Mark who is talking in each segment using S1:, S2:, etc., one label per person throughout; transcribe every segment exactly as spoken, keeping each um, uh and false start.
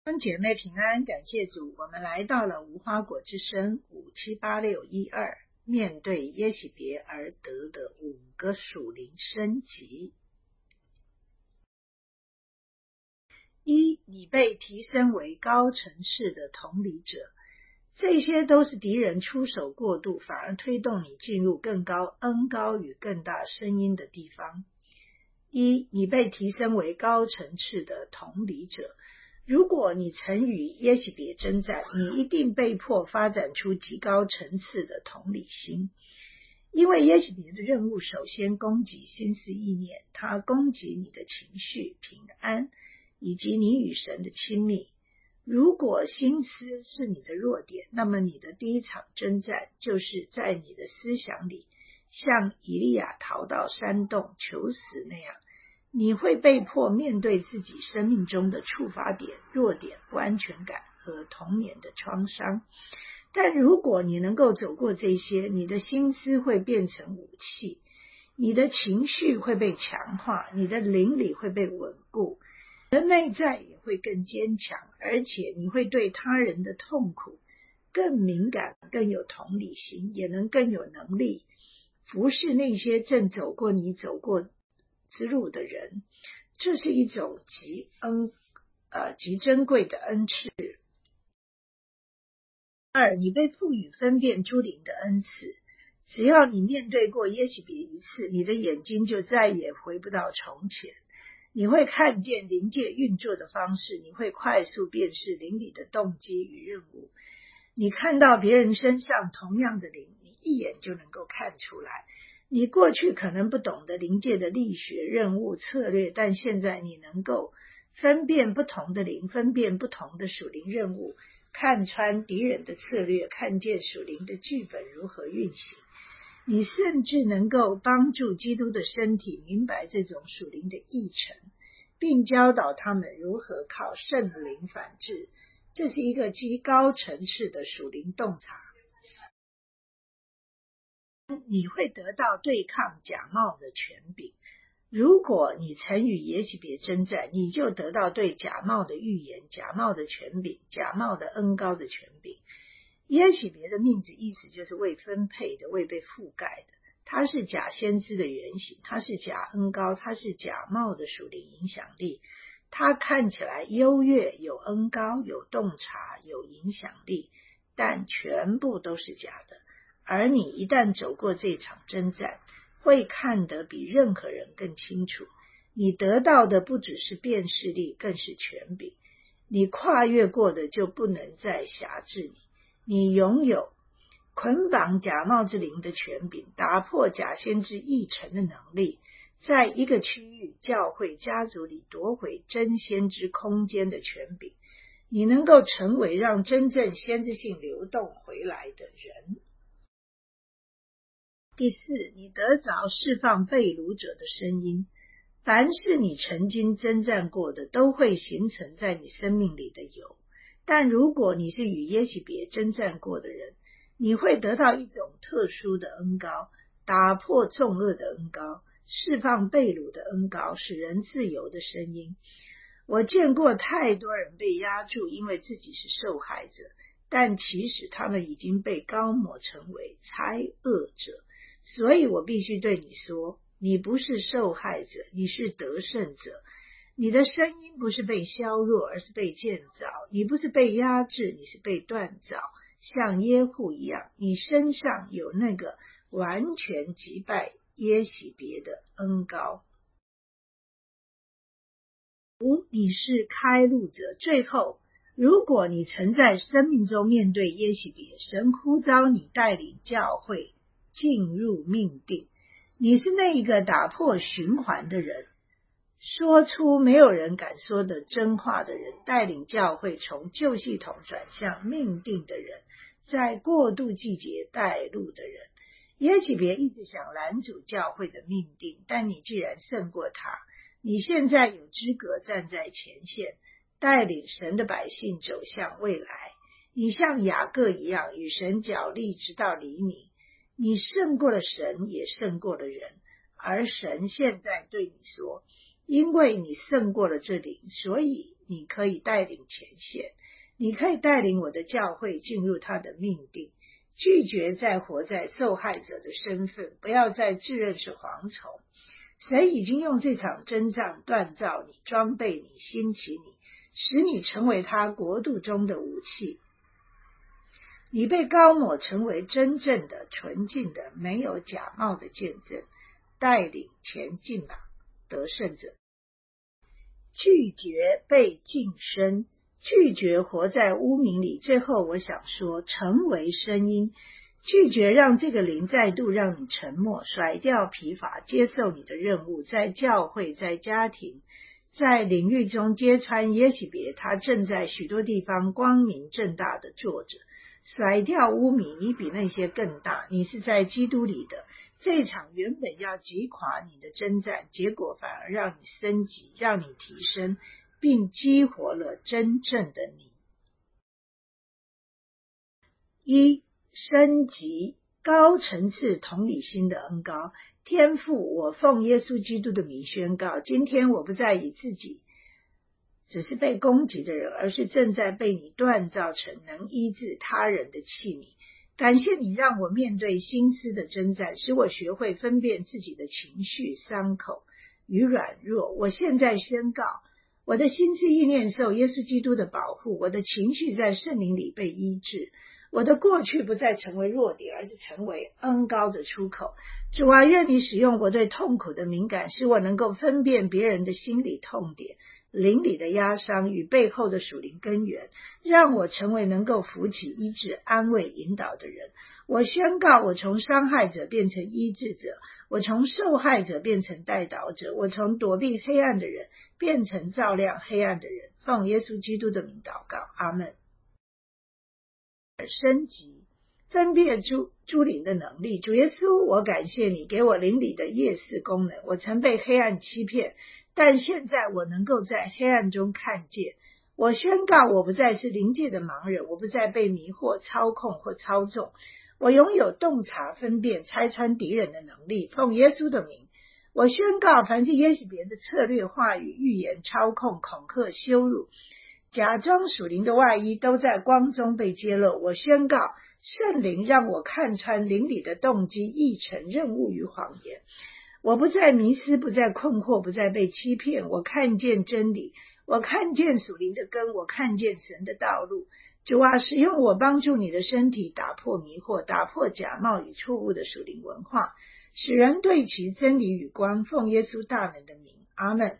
S1: 兄姐妹平安，感谢主，我们来到了无花果之声五七八六一二，面对耶洗别而得的五个属灵升级。一，你被提升为高层次的同理者，这些都是敌人出手过度，反而推动你进入更高恩高与更大声音的地方。一，你被提升为高层次的同理者，如果你曾与耶洗别征战，你一定被迫发展出极高层次的同理心。因为耶洗别的任务首先攻击心思意念，它攻击你的情绪、平安以及你与神的亲密。如果心思是你的弱点，那么你的第一场征战就是在你的思想里像以利亚逃到山洞求死那样，你会被迫面对自己生命中的触发点、弱点、不安全感和童年的创伤。但如果你能够走过这些，你的心思会变成武器，你的情绪会被强化，你的灵里会被稳固，你的内在也会更坚强，而且你会对他人的痛苦更敏感，更有同理心，也能更有能力服侍那些正走过你走过之路的人。这是一种极恩呃极珍贵的恩赐。二，你被赋予分辨诸灵的恩赐。只要你面对过耶洗别一次，你的眼睛就再也回不到从前。你会看见灵界运作的方式，你会快速辨识灵里的动机与任务。你看到别人身上同样的灵，你一眼就能够看出来。你过去可能不懂得灵界的力学、任务、策略，但现在你能够分辨不同的灵，分辨不同的属灵任务，看穿敌人的策略，看见属灵的剧本如何运行。你甚至能够帮助基督的身体明白这种属灵的议程，并教导他们如何靠圣灵反制。这是一个极高层次的属灵洞察。你会得到对抗假冒的权柄。如果你曾与耶洗别征战，你就得到对假冒的预言、假冒的权柄、假冒的恩膏的权柄。耶洗别的名字意思就是未分配的、未被覆盖的。他是假先知的原型，他是假恩膏，他是假冒的属灵影响力。他看起来优越，有恩膏，有洞察，有影响力，但全部都是假的。而你一旦走过这场征战，会看得比任何人更清楚。你得到的不只是辨识力，更是权柄。你跨越过的就不能再辖制你。你拥有捆绑假冒之灵的权柄，打破假先知议程的能力，在一个区域教会家族里夺回真先知空间的权柄。你能够成为让真正先知性流动回来的人。第四，你得着释放被掳者的声音。凡是你曾经征战过的，都会形成在你生命里的油。但如果你是与耶洗别征战过的人，你会得到一种特殊的恩膏，打破重恶的恩膏，释放被掳的恩膏，使人自由的声音。我见过太多人被压住，因为自己是受害者，但其实他们已经被膏抹成为猜恶者。所以我必须对你说，你不是受害者，你是得胜者。你的声音不是被削弱，而是被建造。你不是被压制，你是被锻造，像耶户一样。你身上有那个完全击败耶洗别的恩膏。五，你是开路者。最后，如果你曾在生命中面对耶洗别，神呼召你带领教会进入命定，你是那一个打破循环的人，说出没有人敢说的真话的人，带领教会从旧系统转向命定的人，在过渡季节带路的人。耶洗别一直想拦阻教会的命定，但你既然胜过他，你现在有资格站在前线，带领神的百姓走向未来。你像雅各一样与神角力直到黎明。你胜过了神，也胜过了人，而神现在对你说，因为你胜过了这灵，所以你可以带领前线，你可以带领我的教会进入他的命定，拒绝再活在受害者的身份，不要再自认是蝗虫。神已经用这场征战锻造你，装备你，兴起你，使你成为他国度中的武器。你被膏抹成为真正的、纯净的、没有假冒的见证，带领前进吧，得胜者。拒绝被晋升，拒绝活在污名里。最后我想说，成为声音，拒绝让这个灵再度让你沉默，甩掉疲乏，接受你的任务，在教会，在家庭，在领域中揭穿耶洗别，他正在许多地方光明正大的做着。甩掉污名，你比那些更大，你是在基督里的。这场原本要击垮你的征战，结果反而让你升级，让你提升，并激活了真正的你。一、升级高层次同理心的恩膏。天父，我奉耶稣基督的名宣告，今天我不再以自己只是被攻击的人，而是正在被你锻造成能医治他人的器皿。感谢你让我面对心思的征战，使我学会分辨自己的情绪、伤口与软弱。我现在宣告，我的心思意念受耶稣基督的保护，我的情绪在圣灵里被医治，我的过去不再成为弱点，而是成为恩膏的出口。主啊，愿你使用我对痛苦的敏感，使我能够分辨别人的心理痛点、灵里的压伤与背后的属灵根源，让我成为能够扶起、医治、安慰、引导的人。我宣告，我从伤害者变成医治者，我从受害者变成代祷者，我从躲避黑暗的人变成照亮黑暗的人。奉耶稣基督的名祷告，阿们。升级分辨诸诸灵的能力。主耶稣，我感谢你给我灵里的夜视功能。我曾被黑暗欺骗，但现在我能够在黑暗中看见。我宣告，我不再是灵界的盲人，我不再被迷惑、操控或操纵。我拥有洞察、分辨、拆穿敌人的能力。奉耶稣的名，我宣告，凡是耶洗别的策略、话语、预言、操控、恐吓、羞辱、假装属灵的外衣都在光中被揭露。我宣告，圣灵让我看穿灵里的动机、议程、任务与谎言。我不再迷失，不再困惑，不再被欺骗。我看见真理，我看见属灵的根，我看见神的道路。主啊，使用我帮助你的身体打破迷惑，打破假冒与错误的属灵文化，使人对齐真理与光。奉耶稣大能的名，阿们。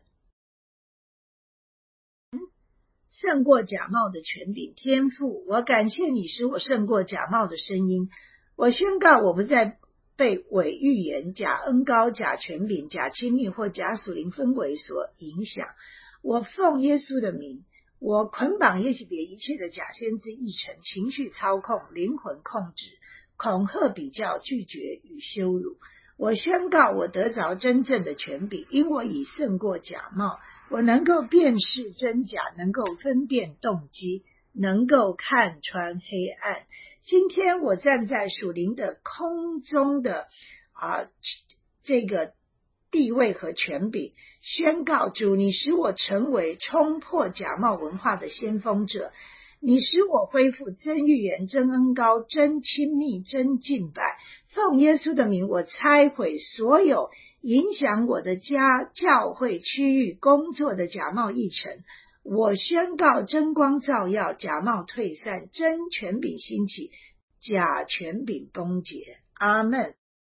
S1: 胜过假冒的权柄。天父，我感谢你使我胜过假冒的声音。我宣告，我不再被伪预言、假恩膏、假权柄、假亲密或假属灵氛围所影响。我奉耶稣的名，我捆绑耶洗别一切的假先知议程、情绪操控、灵魂控制、恐吓、比较、拒绝与羞辱。我宣告，我得着真正的权柄，因我已胜过假冒。我能够辨识真假，能够分辨动机，能够看穿黑暗。今天我站在属灵的空中的啊这个地位和权柄，宣告主，你使我成为冲破假冒文化的先锋者，你使我恢复真预言、真恩膏、真亲密、真敬拜。奉耶稣的名，我拆毁所有影响我的家、教会、区域、工作的假冒议程。我宣告真光照耀，假冒退散，真权柄兴起，假权柄崩解。阿们。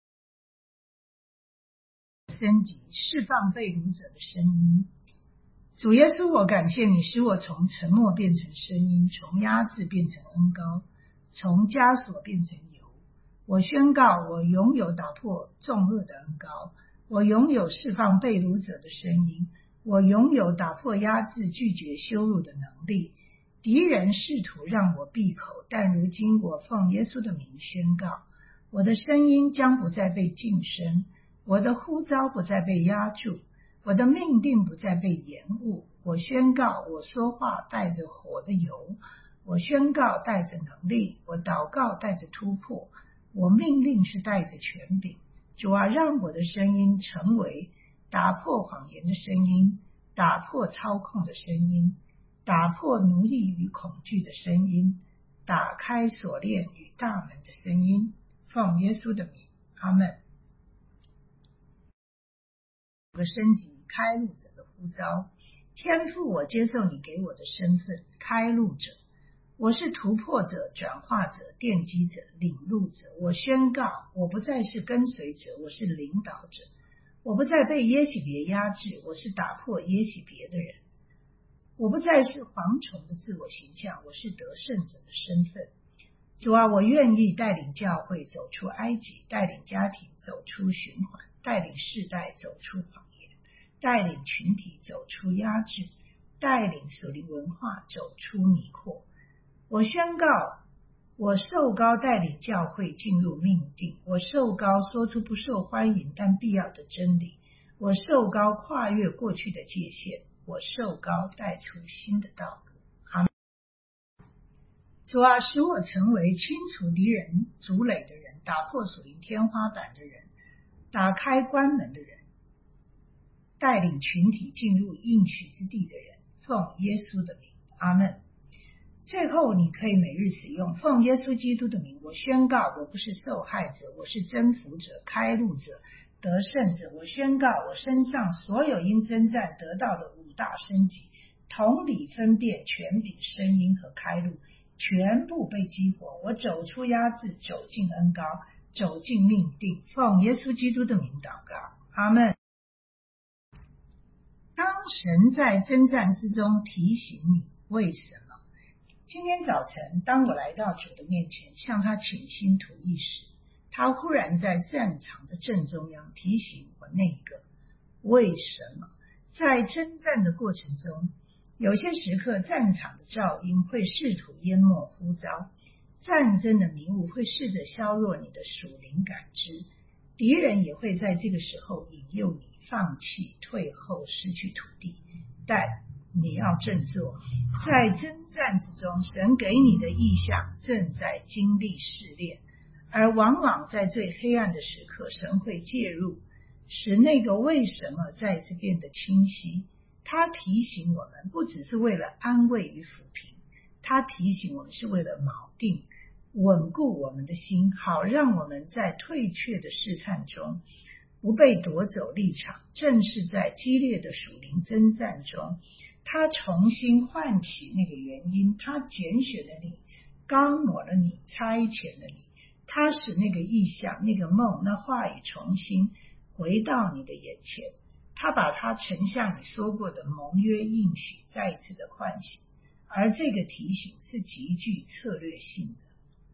S1: 升级释放被掳者的声音。主耶稣，我感谢你使我从沉默变成声音，从压制变成恩膏，从枷锁变成油。我宣告，我拥有打破重恶的恩膏，我拥有释放被掳者的声音，我拥有打破压制、拒绝羞辱的能力。敌人试图让我闭口，但如今我奉耶稣的名宣告，我的声音将不再被晋升，我的呼召不再被压住，我的命定不再被延误。我宣告，我说话带着火的油，我宣告带着能力，我祷告带着突破，我命令是带着权柄。主啊，让我的声音成为打破谎言的声音，打破操控的声音， 打破奴役与恐惧的声音，打开锁链与大门的声音。奉耶稣的名，阿们。有个升级开路者的呼召，天父，我接受你给我的身份，开路者。我是突破者、转化者、奠基者、领路者。我宣告，我不再是跟随者，我是领导者。我不再被耶洗别压制，我是打破耶洗别的人。我不再是蝗虫的自我形象，我是得胜者的身份。主啊，我愿意带领教会走出埃及，带领家庭走出循环，带领世代走出谎言，带领群体走出压制，带领属灵文化走出迷惑。我宣告，我受膏带领教会进入命定，我受膏说出不受欢迎但必要的真理，我受膏跨越过去的界限，我受膏带出新的道路。阿们。主啊，使我成为清除敌人筑垒的人，打破属灵天花板的人，打开关门的人，带领群体进入应许之地的人。奉耶稣的名，阿们。最后你可以每日使用，奉耶稣基督的名，我宣告，我不是受害者，我是征服者、开路者、得胜者。我宣告，我身上所有因征战得到的五大升级，同理、分辨、权柄、声音和开路，全部被激活。我走出压制，走进恩膏，走进命定。奉耶稣基督的名祷告，阿们。当神在征战之中提醒你为什么，今天早晨当我来到主的面前向他倾心吐意时，他忽然在战场的正中央提醒我那个为什么。在征战的过程中，有些时刻战场的噪音会试图淹没呼召，战争的迷雾会试着削弱你的属灵感知，敌人也会在这个时候引诱你放弃、退后、失去土地。但你要振作，在征战之中，神给你的意象正在经历试炼，而往往在最黑暗的时刻，神会介入，使那个为什么再次变得清晰。他提醒我们，不只是为了安慰与抚平，他提醒我们是为了锚定、稳固我们的心，好让我们在退却的试探中不被夺走立场。正是在激烈的属灵征战中，他重新唤起那个原因，他拣选了你，膏抹了你，差遣了你，他使那个意象、那个梦、那话语重新回到你的眼前，他把他曾向你说过的盟约应许再一次的唤醒，而这个提醒是极具策略性的。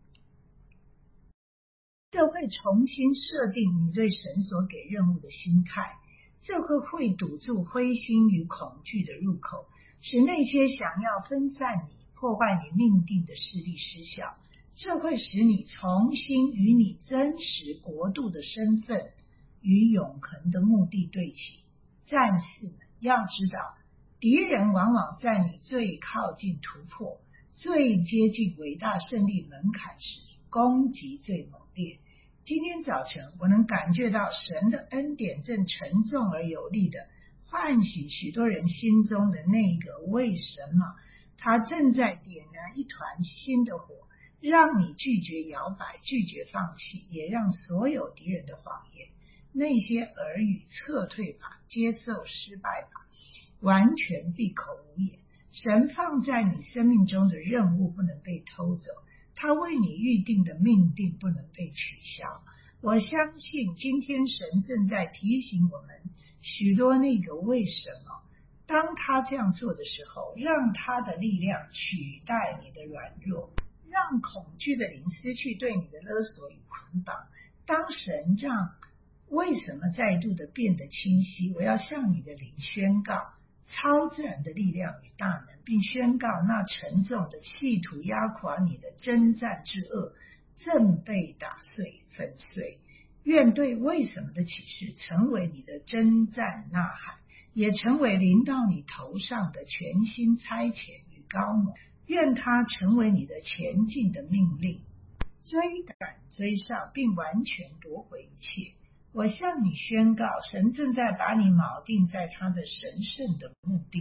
S1: 这会重新设定你对神所给任务的心态，这个会堵住灰心与恐惧的入口，使那些想要分散你、破坏你命定的势力失效。这会使你重新与你真实国度的身份与永恒的目的对齐。战士们要知道，敌人往往在你最靠近突破、最接近伟大胜利门槛时，攻击最猛烈。今天早晨我能感觉到神的恩典正沉重而有力的唤醒许多人心中的那个为什么，他正在点燃一团新的火，让你拒绝摇摆，拒绝放弃，也让所有敌人的谎言、那些耳语撤退吧，接受失败吧，完全闭口无言。神放在你生命中的任务不能被偷走，他为你预定的命定不能被取消。我相信今天神正在提醒我们许多那个为什么，当他这样做的时候，让他的力量取代你的软弱，让恐惧的灵失去对你的勒索与捆绑。当神让为什么再度的变得清晰，我要向你的灵宣告超自然的力量与大能，并宣告那沉重的企图压垮你的征战之恶正被打碎粉碎。愿对为什么的启示成为你的征战呐喊，也成为临到你头上的全新差遣与膏抹。愿它成为你的前进的命令，追赶追上，并完全夺回一切。我向你宣告，神正在把你锚定在他的神圣的目的，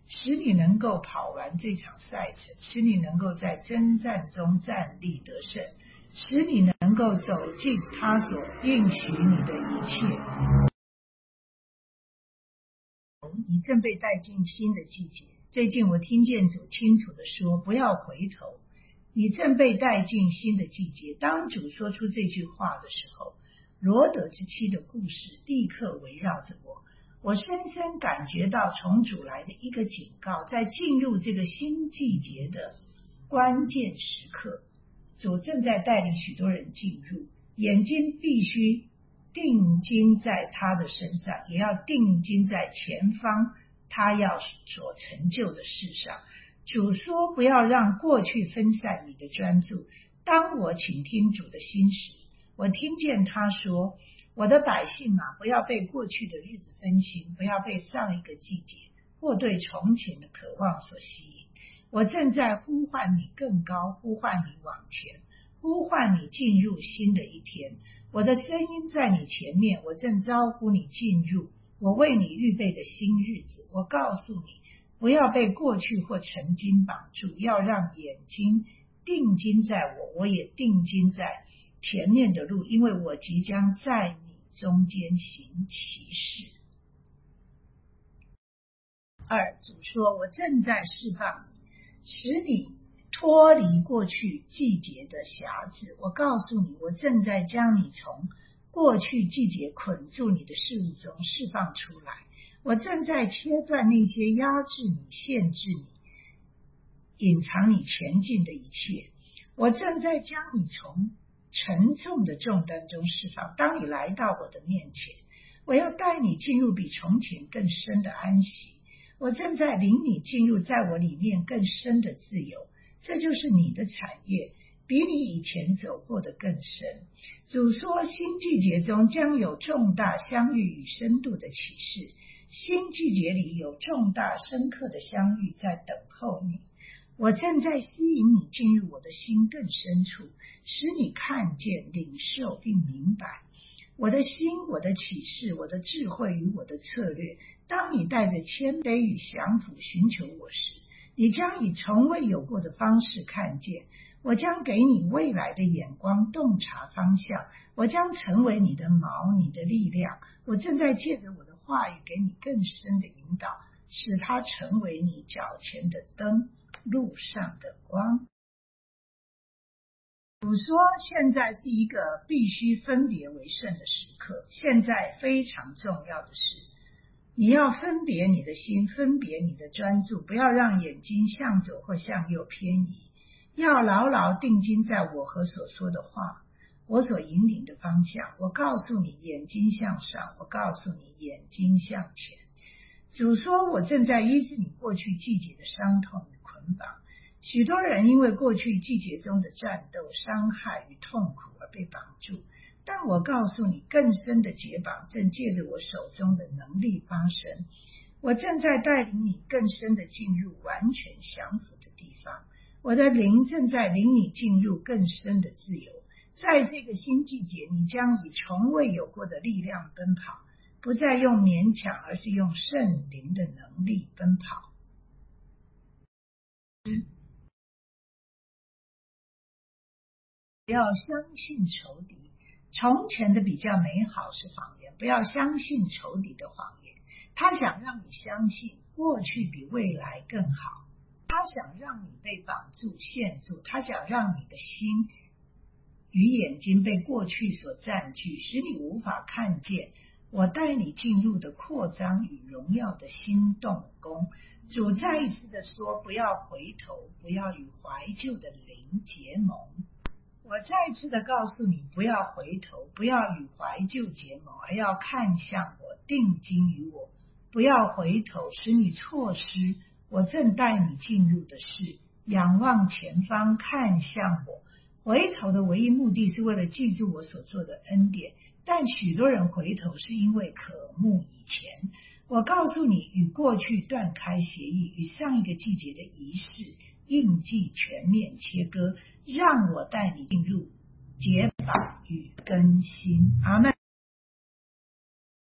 S1: 使你能够跑完这场赛程，使你能够在征战中站立得胜，使你能够走进他所应许你的一切。你正被带进新的季节。最近我听见主清楚地说，不要回头，你正被带进新的季节。当主说出这句话的时候，罗得之妻的故事立刻围绕着我。我深深感觉到从主来的一个警告，在进入这个新季节的关键时刻，主正在带领许多人进入，眼睛必须定睛在他的身上，也要定睛在前方他要所成就的事上。主说，不要让过去分散你的专注。当我倾听主的心时，我听见他说，我的百姓啊，不要被过去的日子分心，不要被上一个季节或对从前的渴望所吸引。我正在呼唤你更高，呼唤你往前，呼唤你进入新的一天。我的声音在你前面，我正招呼你进入我为你预备的新日子。我告诉你，不要被过去或曾经绑住，要让眼睛定睛在我，我也定睛在前面的路，因为我即将在你中间行奇事。二，主说，我正在释放你，使你脱离过去季节的辖制。我告诉你，我正在将你从过去季节捆住你的事物中释放出来。我正在切断那些压制你、限制你、隐藏你前进的一切。我正在将你从沉重的重担中释放。当你来到我的面前，我要带你进入比从前更深的安息。我正在领你进入在我里面更深的自由，这就是你的产业，比你以前走过的更深。主说，新季节中将有重大相遇与深度的启示，新季节里有重大深刻的相遇在等候你。我正在吸引你进入我的心更深处，使你看见、领受并明白我的心、我的启示、我的智慧与我的策略。当你带着谦卑与降服寻求我时，你将以从未有过的方式看见。我将给你未来的眼光，洞察方向。我将成为你的锚，你的力量。我正在借着我的话语给你更深的引导，使它成为你脚前的灯，路上的光。主说，现在是一个必须分别为圣的时刻。现在非常重要的是，你要分别你的心，分别你的专注，不要让眼睛向左或向右偏移，要牢牢定睛在我和所说的话，我所引领的方向。我告诉你，眼睛向上；我告诉你，眼睛向前。主说，我正在医治你过去季节的伤痛与捆绑。许多人因为过去季节中的战斗、伤害与痛苦而被绑住，但我告诉你，更深的解绑正借着我手中的能力发生。我正在带领你更深的进入完全降服的地方。我的灵正在领你进入更深的自由。在这个新季节，你将以从未有过的力量奔跑，不再用勉强，而是用圣灵的能力奔跑。不要相信仇敌，从前的比较美好是谎言。不要相信仇敌的谎言，他想让你相信过去比未来更好，他想让你被绑住、限住，他想让你的心与眼睛被过去所占据，使你无法看见我带你进入的扩张与荣耀的新动工。主再一次的说，不要回头，不要与怀旧的灵结盟。我再次的告诉你，不要回头，不要与怀旧结盟，而要看向我，定睛于我。不要回头，使你错失我正带你进入的事。仰望前方，看向我。回头的唯一目的是为了记住我所做的恩典，但许多人回头是因为渴慕以前。我告诉你，与过去断开协议，与上一个季节的仪式印记全面切割，让我带你进入解绑与更新。阿们。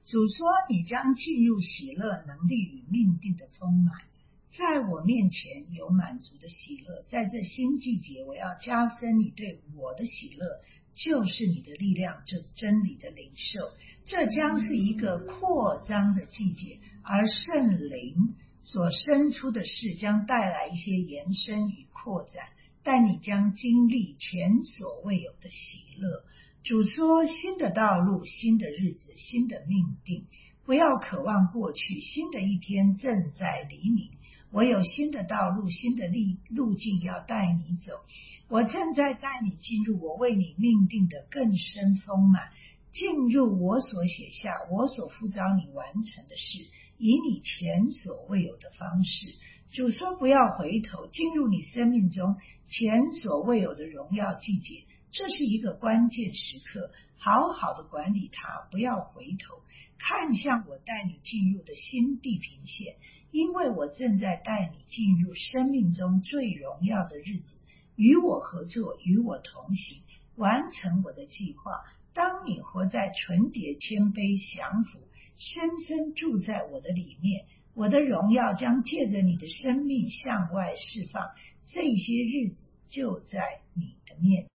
S1: 主说你将进入喜乐、能力与命定的丰满，在我面前有满足的喜乐。在这新季节，我要加深你对我的喜乐，就是你的力量，这真理的领受。这将是一个扩张的季节，而圣灵所生出的事将带来一些延伸与扩展，但你将经历前所未有的喜乐。主说，新的道路，新的日子，新的命定，不要渴望过去，新的一天正在黎明。我有新的道路，新的路径要带你走。我正在带你进入我为你命定的更深丰满，进入我所写下，我所呼召你完成的事，以你前所未有的方式。主说，不要回头，进入你生命中前所未有的荣耀季节。这是一个关键时刻，好好的管理它，不要回头，看向我带你进入的新地平线，因为我正在带你进入生命中最荣耀的日子，与我合作，与我同行，完成我的计划。当你活在纯洁、谦卑、降服，深深住在我的里面，我的荣耀将借着你的生命向外释放，这些日子就在你的面前。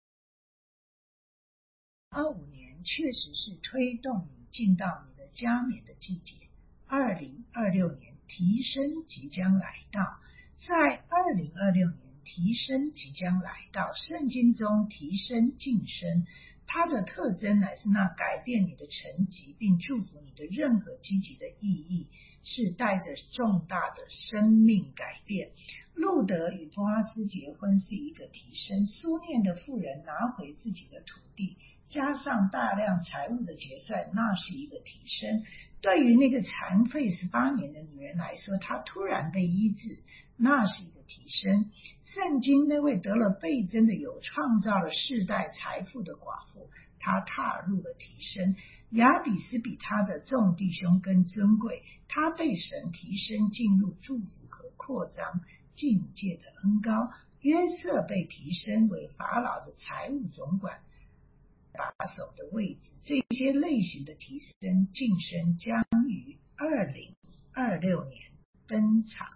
S1: 二五年确实是推动你进到你的加冕的季节。二零二六年提升即将来到，在二零二六年提升即将来到，圣经中提升晋升，它的特征乃是那改变你的层级并祝福你的任何积极的意义，是带着重大的生命改变。路德与波阿斯结婚是一个提升，苏念的妇人拿回自己的土地，加上大量财物的结算，那是一个提升。对于那个残废十八年的女人来说，她突然被医治，那是一个提升。圣经那位得了倍增的有创造了世代财富的寡妇，她踏入了提升。亚比斯比他的众弟兄更尊贵，他被神提升进入祝福和扩张境界的恩膏。约瑟被提升为法老的财务总管把手的位置。这些类型的提升晋升将于二零二六年登场。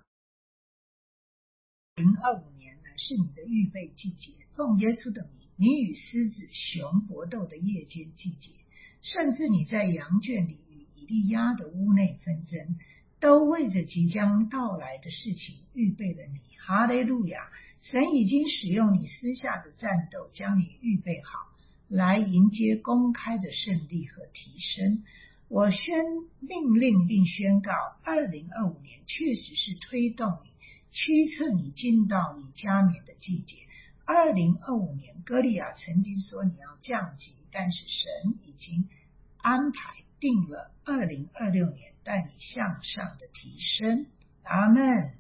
S1: 二零二五年呢，是你的预备季节，奉耶稣的名，你与狮子熊搏斗的夜间季节，甚至你在羊圈里与以利亚的屋内纷争，都为着即将到来的事情预备了你。哈利路亚！神已经使用你私下的战斗，将你预备好，来迎接公开的胜利和提升。我宣命令并宣告，二零二五年确实是推动你、驱策你进到你加冕的季节。二零二五年，歌利亚曾经说你要降级，但是神已经安排定了二零二六年带你向上的提升。阿们。